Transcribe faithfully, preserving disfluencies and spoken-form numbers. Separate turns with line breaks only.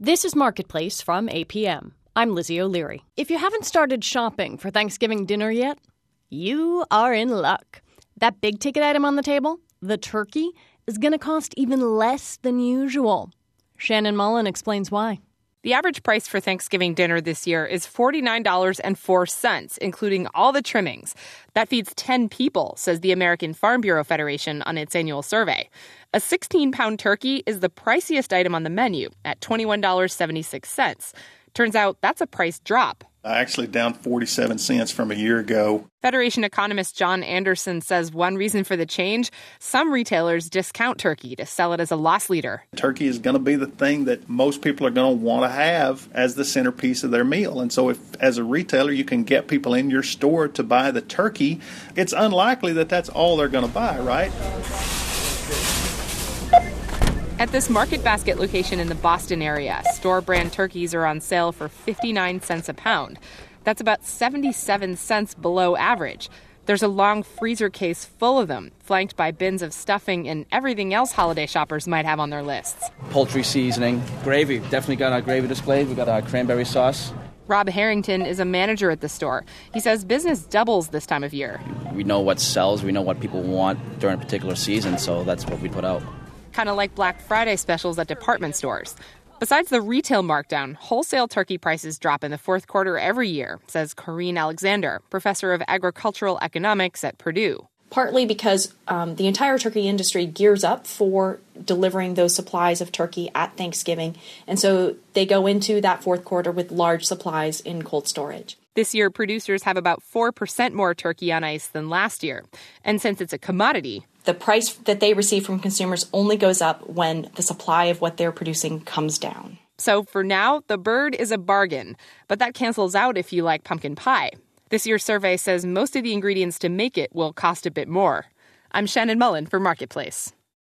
This is Marketplace from A P M. I'm Lizzie O'Leary. If you haven't started shopping for Thanksgiving dinner yet, you are in luck. That big ticket item on the table, the turkey, is going to cost even less than usual. Shannon Mullen explains why.
The average price for Thanksgiving dinner this year is forty-nine dollars and four cents, including all the trimmings. That feeds ten people, says the American Farm Bureau Federation on its annual survey. A sixteen-pound turkey is the priciest item on the menu at twenty-one dollars and seventy-six cents. Turns out that's a price drop.
Actually down forty-seven cents from a year ago.
Federation economist John Anderson says one reason for the change, some retailers discount turkey to sell it as a loss leader.
Turkey is going to be the thing that most people are going to want to have as the centerpiece of their meal. And so if, as a retailer, you can get people in your store to buy the turkey, it's unlikely that that's all they're going to buy, right?
At this Market Basket location in the Boston area, store-brand turkeys are on sale for fifty-nine cents a pound. That's about seventy-seven cents below average. There's a long freezer case full of them, flanked by bins of stuffing and everything else holiday shoppers might have on their lists.
Poultry seasoning, gravy. Definitely got our gravy displayed. We got our cranberry sauce.
Rob Harrington is a manager at the store. He says business doubles this time of year.
We know what sells. We know what people want during a particular season, so that's what we put out.
Kind of like Black Friday specials at department stores. Besides the retail markdown, wholesale turkey prices drop in the fourth quarter every year, says Corinne Alexander, professor of agricultural economics at Purdue.
Partly because um, the entire turkey industry gears up for delivering those supplies of turkey at Thanksgiving. And so they go into that fourth quarter with large supplies in cold storage.
This year, producers have about four percent more turkey on ice than last year. And since it's a commodity,
the price that they receive from consumers only goes up when the supply of what they're producing comes down.
So for now, the bird is a bargain. But that cancels out if you like pumpkin pie. This year's survey says most of the ingredients to make it will cost a bit more. I'm Shannon Mullen for Marketplace.